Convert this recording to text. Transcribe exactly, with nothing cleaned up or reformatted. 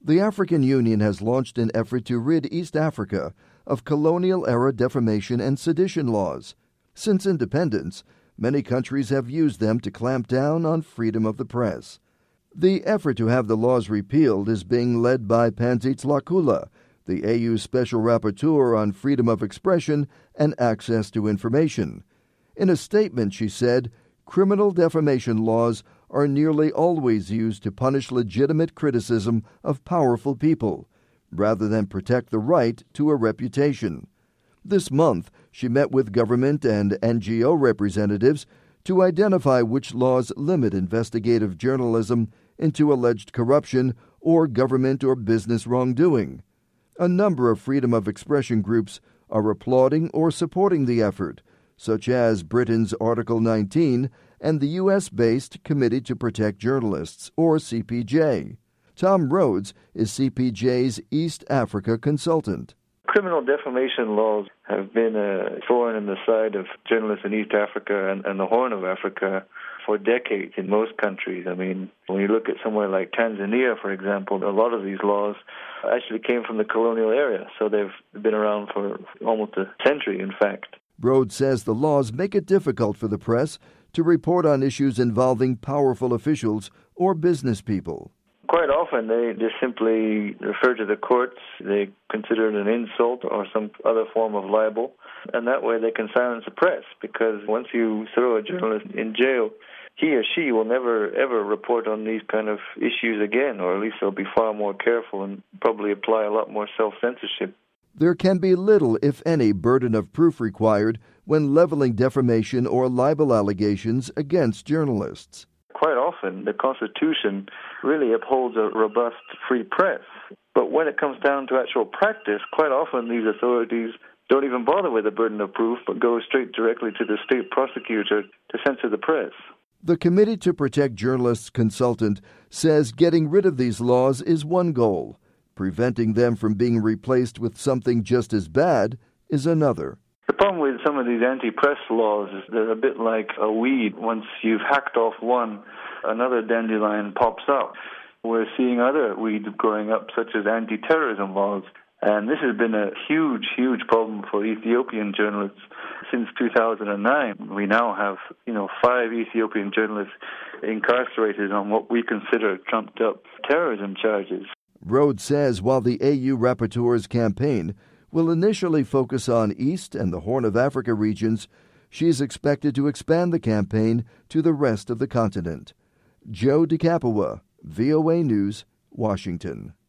The African Union has launched an effort to rid East Africa of colonial-era defamation and sedition laws. Since independence, many countries have used them to clamp down on freedom of the press. The effort to have the laws repealed is being led by Pandzits Lakula, the A U's Special Rapporteur on freedom of expression and access to information. In a statement, she said, criminal defamation laws are nearly always used to punish legitimate criticism of powerful people, rather than protect the right to a reputation. This month, she met with government and N G O representatives to identify which laws limit investigative journalism into alleged corruption or government or business wrongdoing. A number of freedom of expression groups are applauding or supporting the effort, such as Britain's Article nineteen and the U S-based Committee to Protect Journalists, or C P J. Tom Rhodes is C P J's East Africa consultant. Criminal defamation laws have been a thorn in the side of journalists in East Africa and, and the Horn of Africa for decades in most countries. I mean, when you look at somewhere like Tanzania, for example, a lot of these laws actually came from the colonial area, so they've been around for almost a century, in fact. Rhodes says the laws make it difficult for the press to report on issues involving powerful officials or business people. Quite often they just simply refer to the courts, they consider it an insult or some other form of libel, and that way they can silence the press, because once you throw a journalist in jail, he or she will never ever report on these kind of issues again, or at least they'll be far more careful and probably apply a lot more self-censorship. There can be little, if any, burden of proof required when leveling defamation or libel allegations against journalists. Quite often, the Constitution really upholds a robust free press. But when it comes down to actual practice, quite often these authorities don't even bother with the burden of proof, but go straight directly to the state prosecutor to censor the press. The Committee to Protect Journalists consultant says getting rid of these laws is one goal. Preventing them from being replaced with something just as bad is another. The problem with some of these anti-press laws is they're a bit like a weed. Once you've hacked off one, another dandelion pops up. We're seeing other weeds growing up, such as anti-terrorism laws. And this has been a huge, huge problem for Ethiopian journalists since two thousand nine. We now have, you know, five Ethiopian journalists incarcerated on what we consider trumped-up terrorism charges. Rhodes says while the A U Rapporteur's campaign will initially focus on East and the Horn of Africa regions, she is expected to expand the campaign to the rest of the continent. Joe DeCapua, V O A News, Washington.